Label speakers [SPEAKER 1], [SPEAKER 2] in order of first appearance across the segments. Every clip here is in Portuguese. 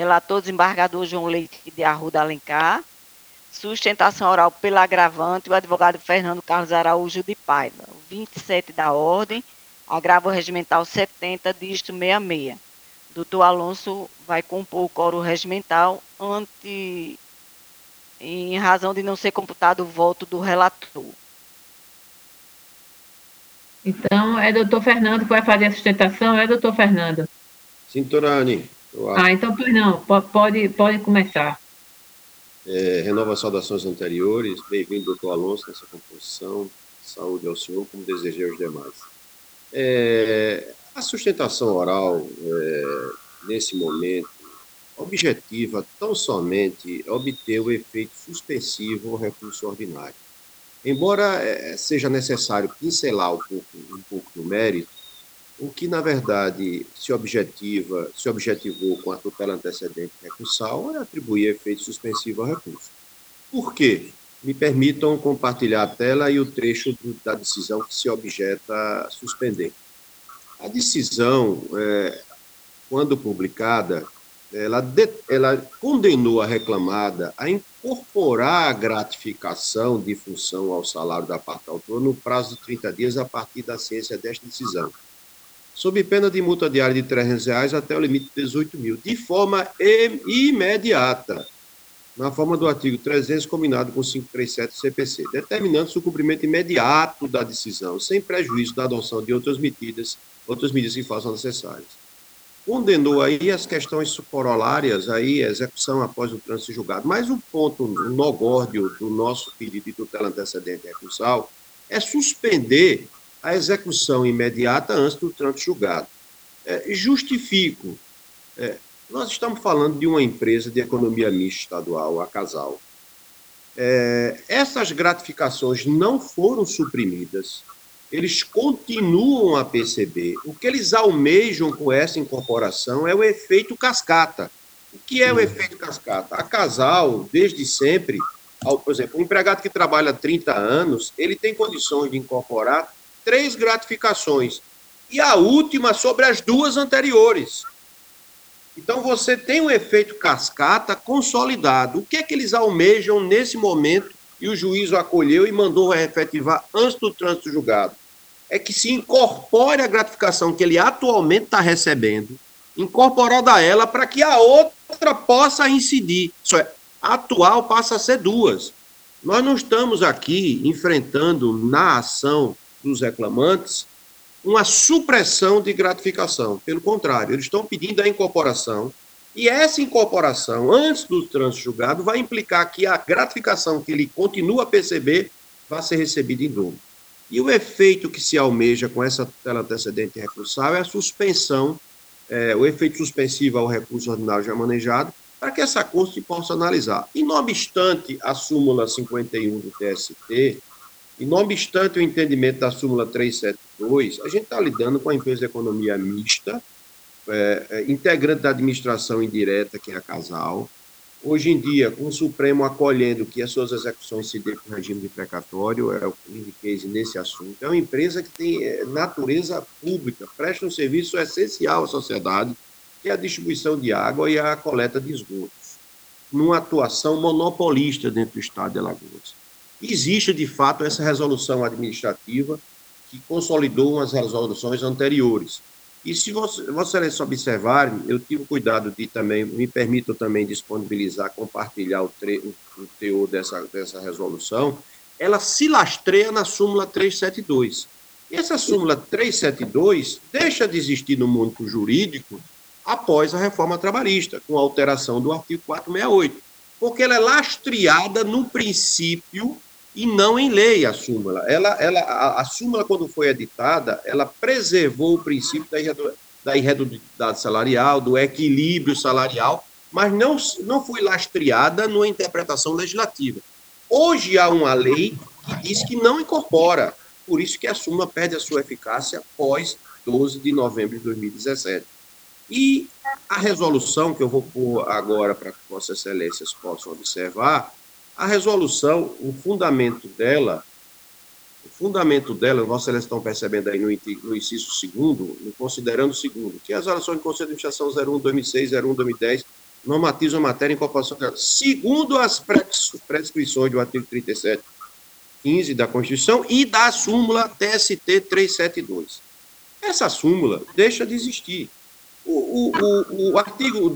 [SPEAKER 1] Relator desembargador João Leite de Arruda Alencar. Sustentação oral pela agravante, o advogado Fernando Carlos Araújo de Paiva. 27 da ordem, agravo regimental 70, dígito 66. Doutor Alonso vai compor o quórum regimental em razão de não ser computado o voto do relator.
[SPEAKER 2] Então, é doutor Fernando que vai fazer a sustentação? É doutor Fernando?
[SPEAKER 3] Sim, doutora Anne, eu acho.
[SPEAKER 2] Então, pois não, pode começar.
[SPEAKER 3] Renovo as saudações anteriores. Bem-vindo, doutor Alonso, nessa composição. Saúde ao senhor, como desejei aos demais. A sustentação oral, nesse momento, objetiva tão somente obter o efeito suspensivo ao recurso ordinário. Embora seja necessário pincelar um pouco do mérito, o que, na verdade, se objetivou com a tutela antecedente recursal é atribuir efeito suspensivo ao recurso. Por quê? Me permitam compartilhar a tela e o trecho da decisão que se objeta suspender. A decisão, quando publicada, ela condenou a reclamada a incorporar a gratificação de função ao salário da parte autora no prazo de 30 dias a partir da ciência desta decisão, sob pena de multa diária de R$ 300 até o limite de 18 mil, de forma imediata, na forma do artigo 300, combinado com 537 do CPC, determinando-se o cumprimento imediato da decisão, sem prejuízo da adoção de outras medidas que façam necessárias. Condenou aí as questões corolárias, aí, a execução após o trânsito julgado. Mas o ponto nogórdio do nosso pedido de tutela antecedente recursal é suspender a execução imediata antes do trânsito julgado. Justifico. Nós estamos falando de uma empresa de economia mista estadual, a Casal. Essas gratificações não foram suprimidas, eles continuam a perceber. O que eles almejam com essa incorporação é o efeito cascata. O que é o efeito cascata? A Casal, desde sempre, por exemplo, um empregado que trabalha 30 anos, ele tem condições de incorporar 3 gratificações, e a última sobre as 2 anteriores. Então, você tem um efeito cascata consolidado. O que é que eles almejam nesse momento e o juiz acolheu e mandou efetivar antes do trânsito julgado? É que se incorpore a gratificação que ele atualmente está recebendo, incorporada a ela para que a outra possa incidir. Isso é, a atual passa a ser 2. Nós não estamos aqui enfrentando, na ação dos reclamantes, uma supressão de gratificação. Pelo contrário, eles estão pedindo a incorporação, e essa incorporação, antes do trânsito julgado, vai implicar que a gratificação que ele continua a perceber vai ser recebida em dobro. E o efeito que se almeja com essa tutela antecedente recursal é a suspensão, o efeito suspensivo ao recurso ordinário já manejado, para que essa Corte possa analisar. E, não obstante a súmula 51 do TST, e não obstante o entendimento da súmula 372, a gente está lidando com a empresa de economia mista, integrante da administração indireta, que é a Casal. Hoje em dia, com o Supremo acolhendo que as suas execuções se dêem por regime de precatório, é o case nesse assunto. É uma empresa que tem natureza pública, presta um serviço essencial à sociedade, que é a distribuição de água e a coleta de esgotos, numa atuação monopolista dentro do estado de Alagoas. Existe, de fato, essa resolução administrativa que consolidou umas resoluções anteriores. E se Vossa Excelência observarem, eu tive cuidado de também, me permitam também disponibilizar, compartilhar o teor dessa resolução, ela se lastreia na súmula 372. E essa súmula 372 deixa de existir no mundo jurídico após a reforma trabalhista, com a alteração do artigo 468, porque ela é lastreada no princípio e não em lei, a súmula. A súmula, quando foi editada, ela preservou o princípio da irredutibilidade salarial, do equilíbrio salarial, mas não foi lastreada numa interpretação legislativa. Hoje há uma lei que diz que não incorpora, por isso que a súmula perde a sua eficácia após 12 de novembro de 2017. E a resolução, que eu vou pôr agora para que Vossas Excelências possam observar, a resolução, o fundamento dela, Vossas Excelências estão percebendo aí no inciso segundo, considerando o segundo, que as relações do Conselho de Administração 01/2006, 01/2010, normatiza a matéria em incorporação. Segundo as prescrições do artigo 3715 da Constituição e da súmula TST 372. Essa súmula deixa de existir. O artigo, o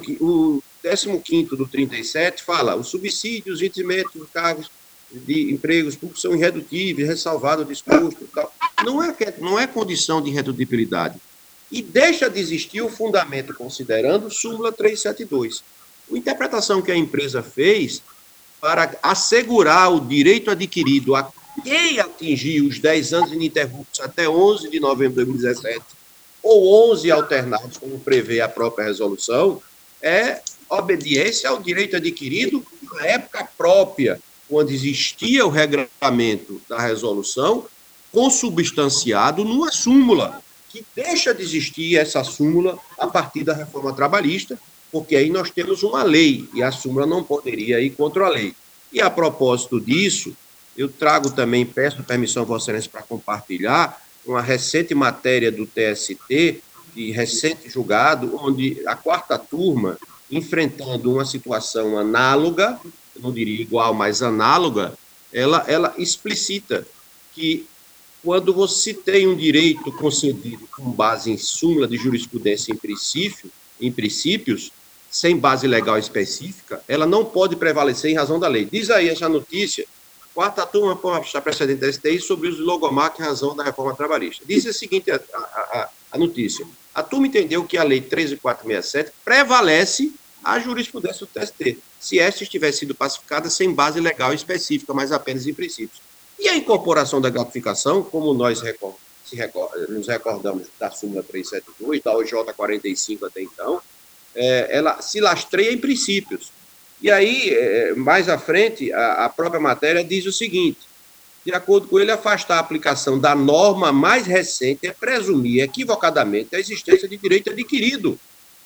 [SPEAKER 3] 15º do 37 fala: os subsídios, vencimentos de cargos de empregos públicos são irredutíveis, ressalvado o disposto e tal. Não é condição de irredutibilidade. E deixa de existir o fundamento considerando súmula 372. A interpretação que a empresa fez para assegurar o direito adquirido a quem atingiu os 10 anos ininterruptos até 11 de novembro de 2017, ou 11 alternados, como prevê a própria resolução, é obediência ao direito adquirido na época própria, quando existia o regulamento da resolução, consubstanciado numa súmula, que deixa de existir essa súmula a partir da reforma trabalhista, porque aí nós temos uma lei, e a súmula não poderia ir contra a lei. E a propósito disso, eu trago também, peço permissão a Vossa Excelência para compartilhar, uma recente matéria do TST, de recente julgado, onde a quarta turma, enfrentando uma situação análoga, não diria igual, mas análoga, ela explicita que quando você tem um direito concedido com base em súmula de jurisprudência em princípios, sem base legal específica, ela não pode prevalecer em razão da lei. Diz aí essa notícia, quarta turma está precedente da STI sobre os logomarcas em razão da reforma trabalhista. Diz o seguinte a notícia: a turma entendeu que a lei 13.467 prevalece a jurisprudência do TST, se esta estiver sido pacificada sem base legal específica, mas apenas em princípios. E a incorporação da gratificação, como nós nos recordamos da súmula 372, da OJ 45 até então, ela se lastreia em princípios. E aí, mais à frente, a própria matéria diz o seguinte: de acordo com ele, afastar a aplicação da norma mais recente é presumir equivocadamente a existência de direito adquirido.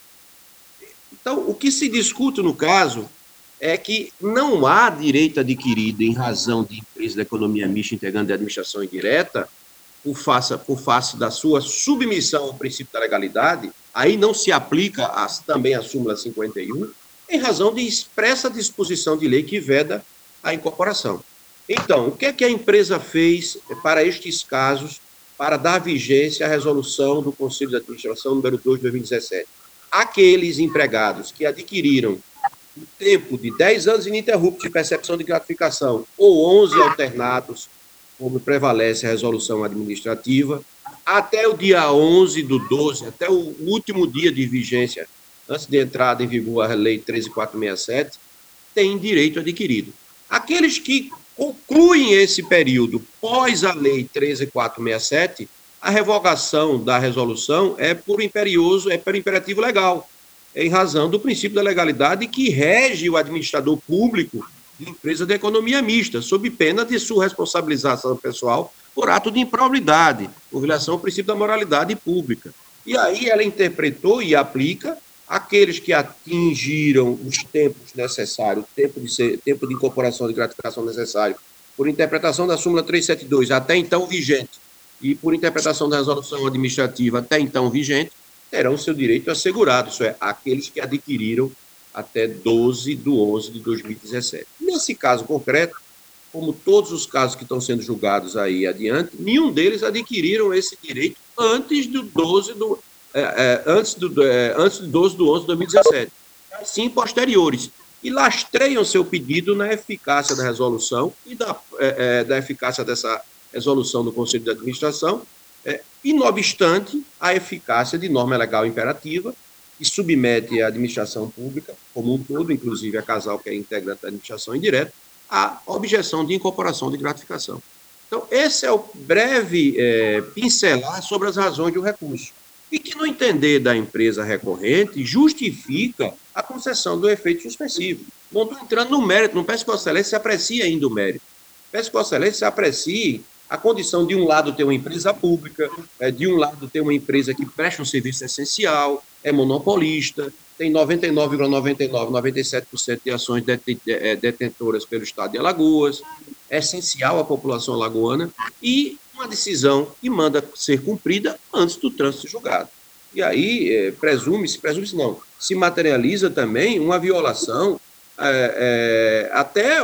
[SPEAKER 3] Então, o que se discute no caso é que não há direito adquirido em razão de empresa da economia mista integrante de administração indireta, por face da sua submissão ao princípio da legalidade, aí não se aplica também a súmula 51, em razão de expressa disposição de lei que veda a incorporação. Então, o que é que a empresa fez para estes casos, para dar vigência à resolução do Conselho de Administração número 2 de 2017? Aqueles empregados que adquiriram o tempo de 10 anos ininterruptos de percepção de gratificação ou 11 alternados, como prevalece a resolução administrativa, até o dia 11 do 12, até o último dia de vigência, antes de entrada em vigor a Lei 13.467, têm direito adquirido. Aqueles que concluem esse período pós a Lei 13.467, a revogação da resolução é por imperativo legal, em razão do princípio da legalidade que rege o administrador público de empresa de economia mista, sob pena de sua responsabilização pessoal por ato de improbidade, por violação ao princípio da moralidade pública. E aí ela interpretou e aplica aqueles que atingiram os tempos necessários, tempo de incorporação de gratificação necessário, por interpretação da súmula 372, até então vigente, e por interpretação da resolução administrativa até então vigente, terão seu direito assegurado, isso é, aqueles que adquiriram até 12 de 11 de 2017. Nesse caso concreto, como todos os casos que estão sendo julgados aí adiante, nenhum deles adquiriram esse direito antes do 12 de 11 de 2017, sim posteriores, e lastreiam seu pedido na eficácia da resolução e da eficácia dessa resolução do Conselho de Administração, e, não obstante, a eficácia de norma legal imperativa, que submete a administração pública como um todo, inclusive a casal que é integrante da administração indireta, à objeção de incorporação de gratificação. Então, esse é o breve pincelar sobre as razões do recurso, e que, no entender da empresa recorrente, justifica a concessão do efeito suspensivo. Não estou entrando no mérito, não peço que Vossa Excelência se aprecie ainda o mérito. Peço que Vossa Excelência se aprecie a condição de um lado ter uma empresa pública, de um lado ter uma empresa que presta um serviço essencial, é monopolista, tem 97% de ações detentoras pelo Estado de Alagoas, é essencial à população alagoana, e uma decisão que manda ser cumprida antes do trânsito julgado. E aí, presume-se não, se materializa também uma violação, até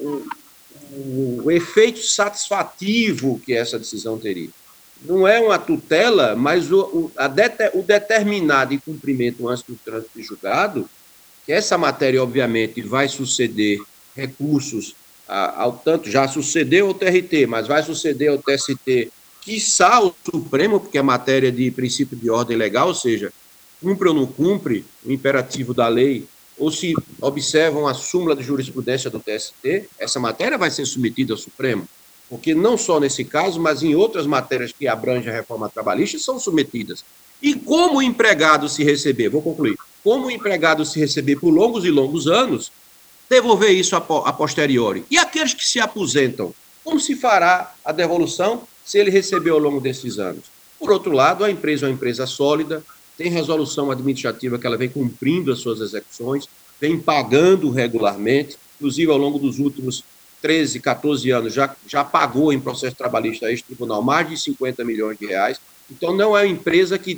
[SPEAKER 3] o efeito satisfativo que essa decisão teria. Não é uma tutela, mas o determinado e cumprimento antes do trânsito julgado, que essa matéria, obviamente, vai suceder recursos ao tanto, já sucedeu ao TRT, mas vai suceder ao TST, quiçá ao Supremo, porque é matéria de princípio de ordem legal, ou seja, cumpre ou não cumpre o imperativo da lei, ou se observam a súmula de jurisprudência do TST, essa matéria vai ser submetida ao Supremo, porque não só nesse caso, mas em outras matérias que abrangem a reforma trabalhista, são submetidas. E como o empregado se receber, vou concluir, como o empregado se receber por longos e longos anos, devolver isso a posteriori. E aqueles que se aposentam, como se fará a devolução se ele recebeu ao longo desses anos? Por outro lado, a empresa é uma empresa sólida, tem resolução administrativa que ela vem cumprindo as suas execuções, vem pagando regularmente, inclusive ao longo dos últimos 13, 14 anos já pagou em processo trabalhista a este tribunal mais de 50 milhões de reais. Então, não é uma empresa que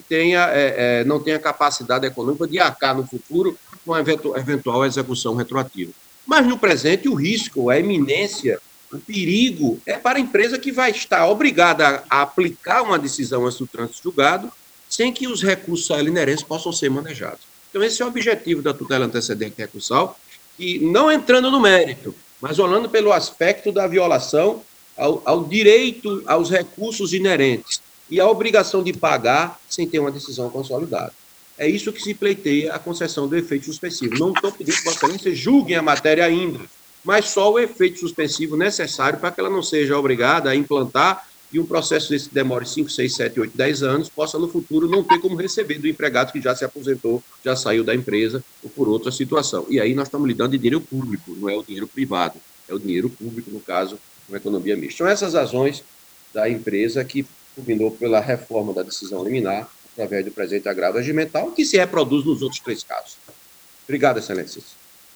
[SPEAKER 3] não tenha capacidade econômica de arcar no futuro com a eventual execução retroativa. Mas, no presente, o risco, a iminência, o perigo é para a empresa que vai estar obrigada a aplicar uma decisão antes do trânsito julgado, sem que os recursos a ela inerentes possam ser manejados. Então, esse é o objetivo da tutela antecedente recursal, que, não entrando no mérito, mas olhando pelo aspecto da violação ao direito aos recursos inerentes e a obrigação de pagar sem ter uma decisão consolidada. É isso que se pleiteia a concessão do efeito suspensivo. Não estou pedindo que Vossa Excelência julguem a matéria ainda, mas só o efeito suspensivo necessário para que ela não seja obrigada a implantar e um processo desse que demore 5, 6, 7, 8, 10 anos, possa no futuro não ter como receber do empregado que já se aposentou, já saiu da empresa ou por outra situação. E aí nós estamos lidando de dinheiro público, não é o dinheiro privado, é o dinheiro público, no caso, uma economia mista. São essas razões da empresa que culminou pela reforma da decisão liminar, através do presente agravo regimental, que se reproduz nos outros 3 casos. Obrigado, Excelências.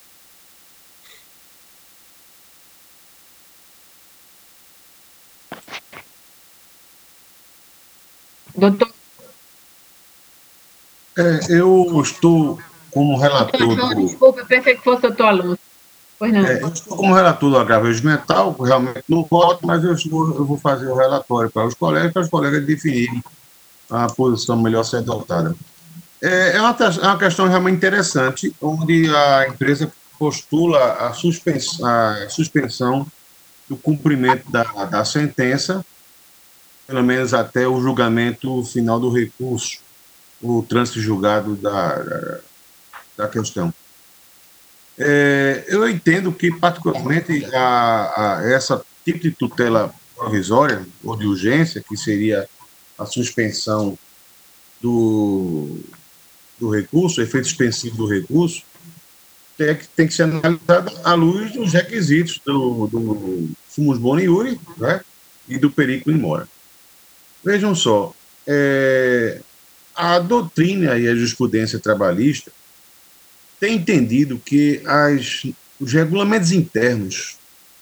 [SPEAKER 2] Doutor,
[SPEAKER 4] Eu estou como relator
[SPEAKER 2] desculpa, pensei que fosse doutor Alonso. Pois não.
[SPEAKER 4] eu estou como relator do agravo regimental, realmente não voto, mas eu vou fazer o relatório para os colegas definirem a posição melhor a ser adotada. É uma questão realmente interessante, onde a empresa postula a suspensão do cumprimento da sentença, pelo menos até o julgamento final do recurso, o trânsito julgado da questão. Eu entendo que, particularmente, essa tipo de tutela provisória ou de urgência, que seria a suspensão do recurso, efeito suspensivo do recurso, tem que ser analisada à luz dos requisitos do sumus boni iure, né, e do periculum in mora. Vejam só, a doutrina e a jurisprudência trabalhista tem entendido que os regulamentos internos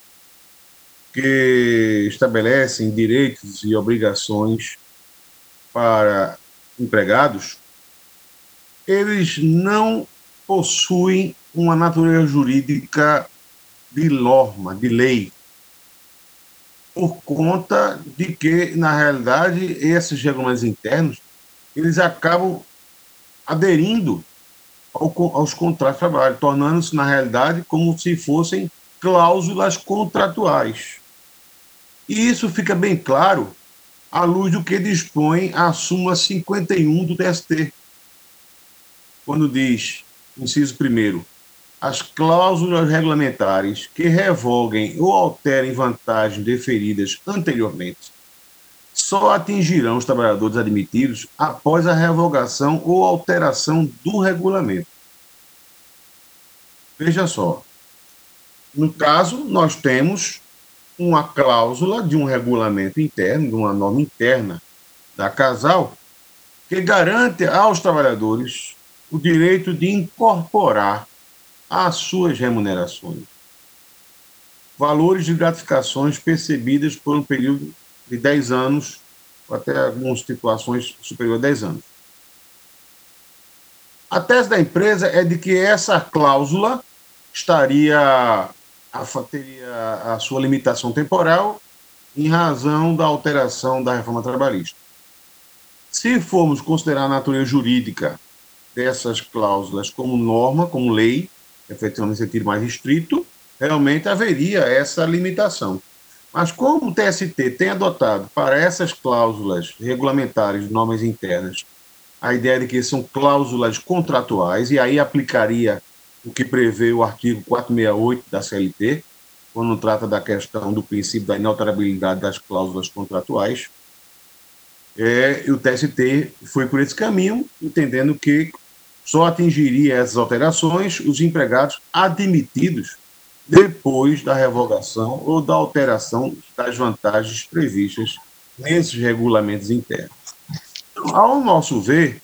[SPEAKER 4] que estabelecem direitos e obrigações para empregados, eles não possuem uma natureza jurídica de norma, de lei, por conta de que, na realidade, esses regulamentos internos, eles acabam aderindo aos contratos de trabalho, tornando-se, na realidade, como se fossem cláusulas contratuais. E isso fica bem claro à luz do que dispõe a súmula 51 do TST, quando diz, inciso 1º, as cláusulas regulamentares que revoguem ou alterem vantagens deferidas anteriormente só atingirão os trabalhadores admitidos após a revogação ou alteração do regulamento. Veja só, no caso, nós temos uma cláusula de um regulamento interno, de uma norma interna da Casal, que garante aos trabalhadores o direito de incorporar às suas remunerações valores de gratificações percebidas por um período de 10 anos, ou até algumas situações superior a 10 anos. A tese da empresa é de que essa cláusula teria a sua limitação temporal em razão da alteração da reforma trabalhista. Se formos considerar a natureza jurídica dessas cláusulas como norma, como lei, efetivamente no sentido mais restrito, realmente haveria essa limitação. Mas como o TST tem adotado para essas cláusulas regulamentares de normas internas a ideia de que são cláusulas contratuais, e aí aplicaria o que prevê o artigo 468 da CLT, quando trata da questão do princípio da inalterabilidade das cláusulas contratuais, e o TST foi por esse caminho, entendendo que só atingiria essas alterações os empregados admitidos depois da revogação ou da alteração das vantagens previstas nesses regulamentos internos. Ao nosso ver,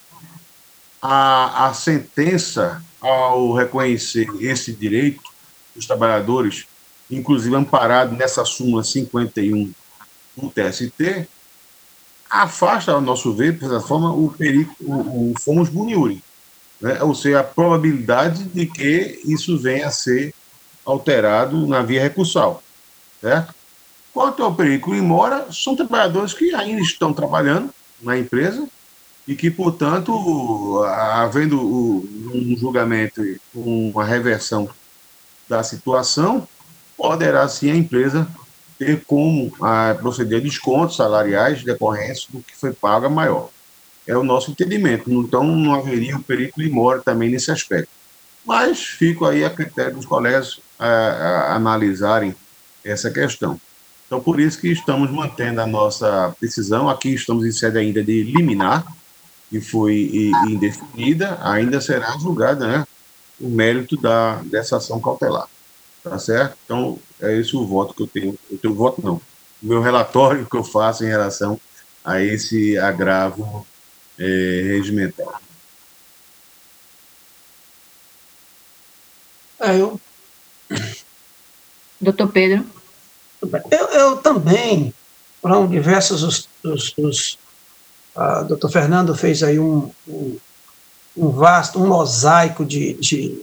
[SPEAKER 4] a sentença, ao reconhecer esse direito dos trabalhadores, inclusive amparado nessa súmula 51 do TST, afasta, ao nosso ver, de certa forma, o fomos boniuri, né? Ou seja, a probabilidade de que isso venha a ser alterado na via recursal, certo? Quanto ao perigo in mora, são trabalhadores que ainda estão trabalhando na empresa e que, portanto, havendo um julgamento, uma reversão da situação, poderá sim a empresa ter como proceder a descontos salariais decorrentes do que foi pago a maior. É o nosso entendimento. Então, não haveria um perigo in mora também nesse aspecto. Mas fico aí a critério dos colegas a analisarem essa questão. Então, por isso que estamos mantendo a nossa decisão. Aqui estamos em sede ainda de liminar, que foi indefinida, ainda será julgada, né, o mérito dessa ação cautelar. Tá certo? Então, é esse o voto que eu tenho. O teu voto não. O meu relatório que eu faço em relação a esse agravo regimental.
[SPEAKER 5] Eu,
[SPEAKER 2] Doutor Pedro.
[SPEAKER 5] eu também, foram diversos doutor Fernando fez aí um vasto, um mosaico de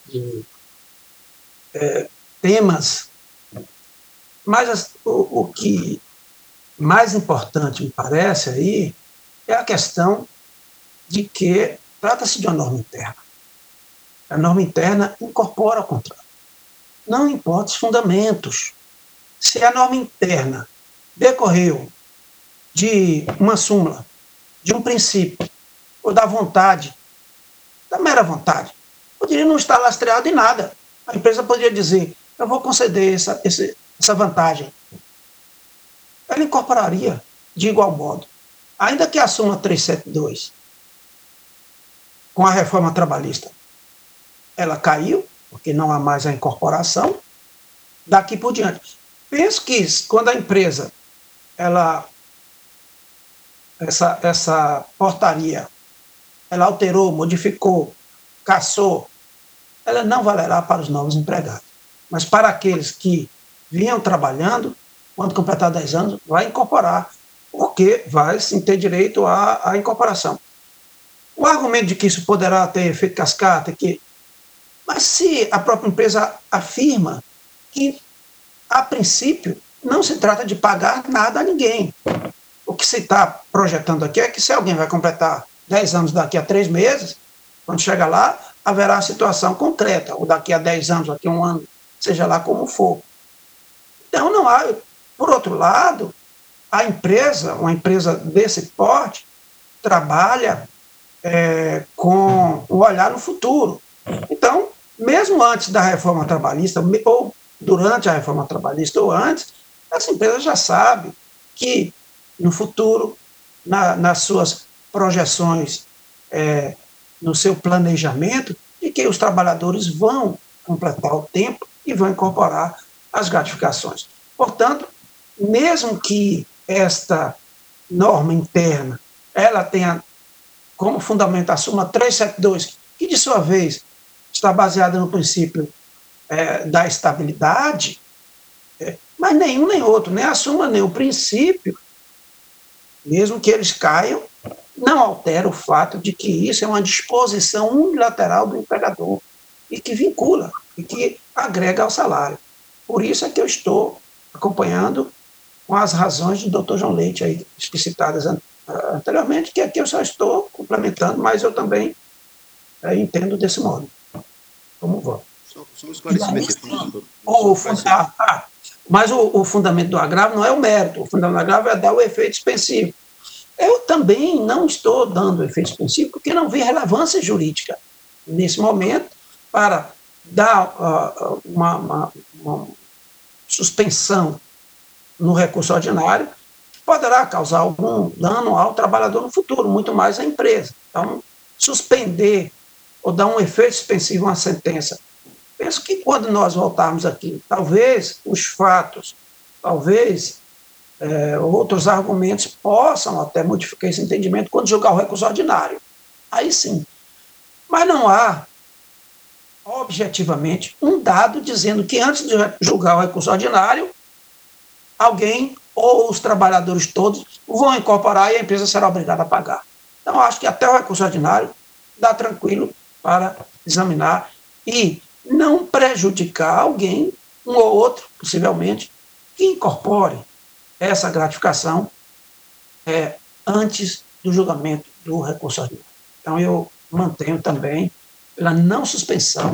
[SPEAKER 5] temas, mas o que mais importante me parece aí é a questão de que trata-se de uma norma interna. A norma interna incorpora o contrato. Não importa os fundamentos. Se a norma interna decorreu de uma súmula, de um princípio, ou da vontade, da mera vontade, poderia não estar lastreado em nada. A empresa poderia dizer, eu vou conceder essa vantagem. Ela incorporaria de igual modo. Ainda que a súmula 372, com a reforma trabalhista, ela caiu, porque não há mais a incorporação, daqui por diante. Penso que quando a empresa, essa portaria, ela alterou, modificou, cassou, ela não valerá para os novos empregados. Mas para aqueles que vinham trabalhando, quando completar 10 anos, vai incorporar, porque vai sim ter direito à incorporação. O argumento de que isso poderá ter efeito cascata, mas se a própria empresa afirma que, a princípio, não se trata de pagar nada a ninguém. O que se está projetando aqui é que se alguém vai completar 10 anos daqui a 3 meses, quando chegar lá, haverá a situação concreta, ou daqui a 10 anos, daqui a 1 ano, seja lá como for. Então, não há. Por outro lado, uma empresa desse porte, trabalha com o olhar no futuro. Então, mesmo antes da reforma trabalhista, ou durante a reforma trabalhista, ou antes, essa empresa já sabe que, no futuro, nas suas projeções, no seu planejamento, de que os trabalhadores vão completar o tempo e vão incorporar as gratificações. Portanto, mesmo que esta norma interna ela tenha como fundamento a súmula 372, que, de sua vez, está baseada no princípio da estabilidade, mas nenhum nem outro, nem a súmula nem o princípio, mesmo que eles caiam, não altera o fato de que isso é uma disposição unilateral do empregador e que vincula, e que agrega ao salário. Por isso é que eu estou acompanhando com as razões do Dr. João Leite, aí, explicitadas anteriormente, que aqui eu só estou complementando, mas eu também entendo desse modo. Como vou.
[SPEAKER 3] Só um esclarecimento.
[SPEAKER 5] Mas o fundamento do agravo não é o mérito, o fundamento do agravo é dar o efeito suspensivo. Eu também não estou dando efeito suspensivo porque não vi relevância jurídica nesse momento para dar uma suspensão no recurso ordinário, que poderá causar algum dano ao trabalhador no futuro, muito mais à empresa. Então, suspender ou dar um efeito suspensivo a uma sentença. Penso que quando nós voltarmos aqui, talvez os fatos, talvez outros argumentos possam até modificar esse entendimento quando julgar o recurso ordinário. Aí sim. Mas não há, objetivamente, um dado dizendo que antes de julgar o recurso ordinário, alguém ou os trabalhadores todos vão incorporar e a empresa será obrigada a pagar. Então, acho que até o recurso ordinário dá tranquilo para examinar e não prejudicar alguém, um ou outro, possivelmente, que incorpore essa gratificação antes do julgamento do recurso ordinário. Então, eu mantenho também pela não suspensão,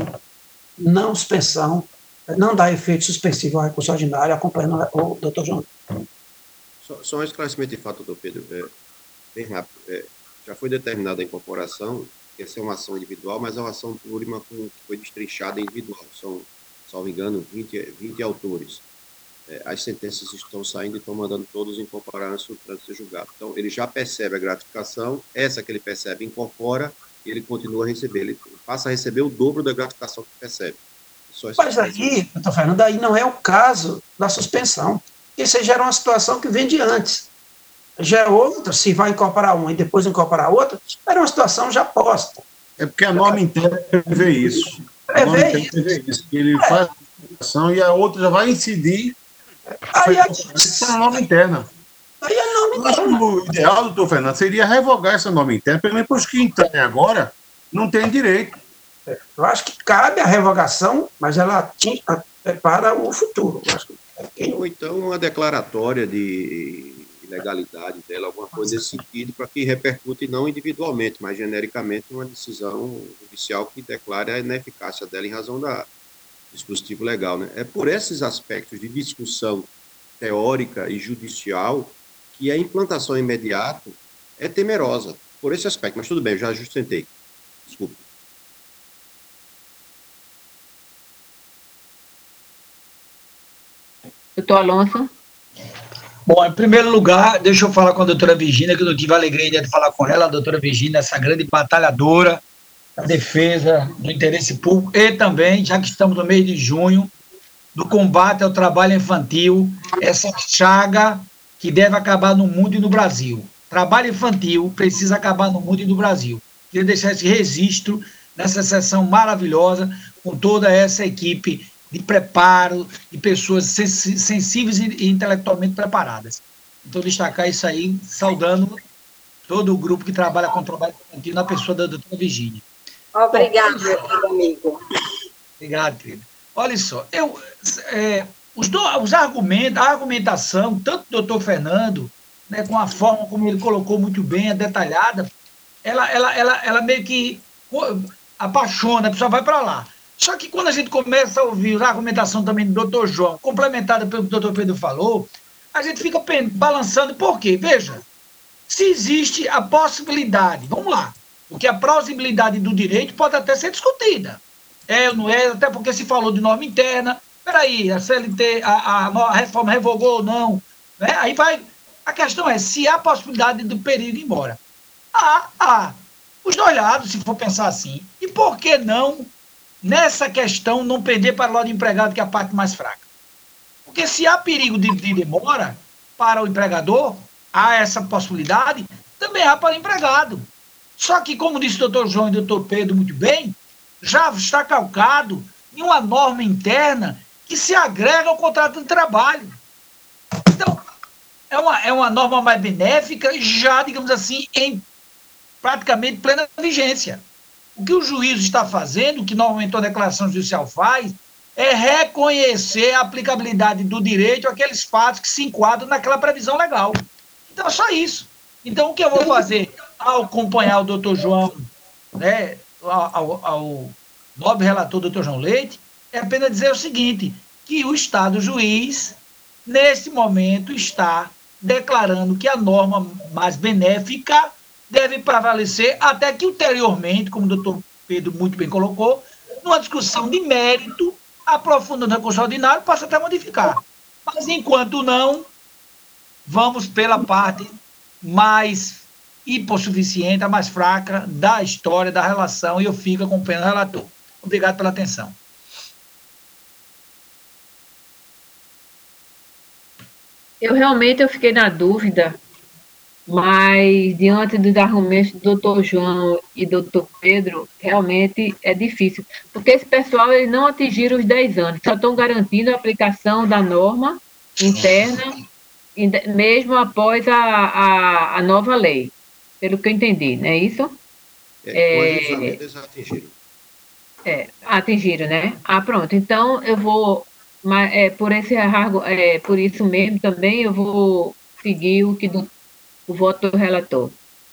[SPEAKER 5] não dar efeito suspensivo ao recurso ordinário, acompanhando o doutor João.
[SPEAKER 3] Só um esclarecimento de fato, doutor Pedro, bem rápido. Já foi determinada a incorporação, essa é uma ação individual, mas é uma ação plurima que foi destrinchada individual. São, salvo engano, 20 autores. As sentenças estão saindo e estão mandando todos incorporar antes do trânsito ser julgado. Então, ele já percebe a gratificação, essa que ele percebe incorpora, e ele continua a receber. Ele passa a receber o dobro da gratificação que percebe.
[SPEAKER 5] Mas aí, doutor Fernando, aí não é o caso da suspensão. Isso já era uma situação que vem de antes. Já é outra, se vai incorporar uma e depois incorporar outra, era uma situação já posta.
[SPEAKER 4] É porque a norma interna prevê isso.
[SPEAKER 5] Prevê
[SPEAKER 4] isso. Que ele faz a ação e a outra já vai incidir na norma interna.
[SPEAKER 5] Aí a norma interna.
[SPEAKER 4] O ideal, doutor Fernando, seria revogar essa norma interna, pelo menos para os que entrarem agora não têm direito.
[SPEAKER 5] Eu acho que cabe a revogação, mas ela para o futuro.
[SPEAKER 3] Ou então uma declaratória de ilegalidade dela, alguma coisa nesse sentido, para que repercute não individualmente, mas genericamente uma decisão judicial que declare a ineficácia dela em razão do dispositivo legal. Né? É por esses aspectos de discussão teórica e judicial que a implantação imediata é temerosa, por esse aspecto. Mas tudo bem, eu já sustentei. Desculpe.
[SPEAKER 2] Doutor Alonso.
[SPEAKER 6] Bom, em primeiro lugar, deixa eu falar com a doutora Virgínia, que eu não tive a alegria de falar com ela. A doutora Virgínia, essa grande batalhadora da defesa do interesse público e também, já que estamos no mês de junho, do combate ao trabalho infantil, essa chaga que deve acabar no mundo e no Brasil. Trabalho infantil precisa acabar no mundo e no Brasil. Queria deixar esse registro nessa sessão maravilhosa, com toda essa equipe de preparo, de pessoas sensíveis e intelectualmente preparadas. Então, destacar isso aí, saudando todo o grupo que trabalha com o trabalho infantil, na pessoa da doutora Virgínia.
[SPEAKER 7] Obrigada, meu amigo.
[SPEAKER 6] Obrigado, querida. Olha só, os argumentos, a argumentação, tanto do doutor Fernando, né, com a forma como ele colocou muito bem, a detalhada, ela meio que apaixona, a pessoa vai para lá. Só que quando a gente começa a ouvir a argumentação também do doutor João, complementada pelo que o doutor Pedro falou, a gente fica balançando. Por quê? Veja, se existe a possibilidade, vamos lá, porque a plausibilidade do direito pode até ser discutida. É ou não é, até porque se falou de norma interna. Espera aí, a CLT, a reforma revogou ou não? Né? Aí vai. A questão é se há possibilidade do período ir embora. Os dois lados, se for pensar assim. E por que não, nessa questão, não pender para o lado do empregado, que é a parte mais fraca? Porque se há perigo de demora para o empregador, há essa possibilidade, também há para o empregado. Só que, como disse o doutor João e o doutor Pedro muito bem, já está calcado em uma norma interna que se agrega ao contrato de trabalho. Então, é uma norma mais benéfica, já, digamos assim, em praticamente plena vigência. O que o juiz está fazendo, o que normalmente a declaração judicial faz, é reconhecer a aplicabilidade do direito àqueles fatos que se enquadram naquela previsão legal. Então, é só isso. Então, o que eu vou fazer ao acompanhar o doutor João, né, ao nobre relator, doutor João Leite, é apenas dizer o seguinte, que o Estado juiz, nesse momento, está declarando que a norma mais benéfica deve prevalecer até que, ulteriormente, como o doutor Pedro muito bem colocou, numa discussão de mérito, aprofundando o recurso ordinário, possa até modificar. Mas, enquanto não, vamos pela parte mais hipossuficiente, a mais fraca da história, da relação, e eu fico acompanhando o relator. Obrigado pela atenção.
[SPEAKER 2] Eu fiquei na dúvida, mas diante dos argumentos do doutor João e do doutor Pedro, realmente é difícil, porque esse pessoal eles não atingiram os 10 anos, só estão garantindo a aplicação da norma interna, mesmo após a nova lei, pelo que eu entendi, não é isso?
[SPEAKER 3] Com ajustamento, eles atingiram.
[SPEAKER 2] Atingiram, né? Pronto. Então, eu vou, por isso mesmo também, eu vou seguir o voto do relator.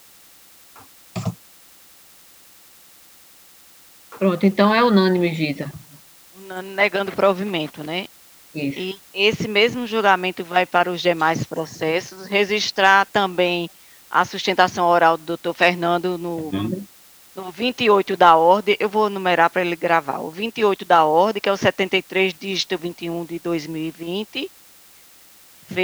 [SPEAKER 2] Pronto, então é unânime, Gisa.
[SPEAKER 1] Negando provimento, né?
[SPEAKER 2] Isso.
[SPEAKER 1] E esse mesmo julgamento vai para os demais processos, registrar também a sustentação oral do doutor Fernando no 28 da ordem, eu vou numerar para ele gravar, o 28 da ordem, que é o 73, dígito 21 de 2020,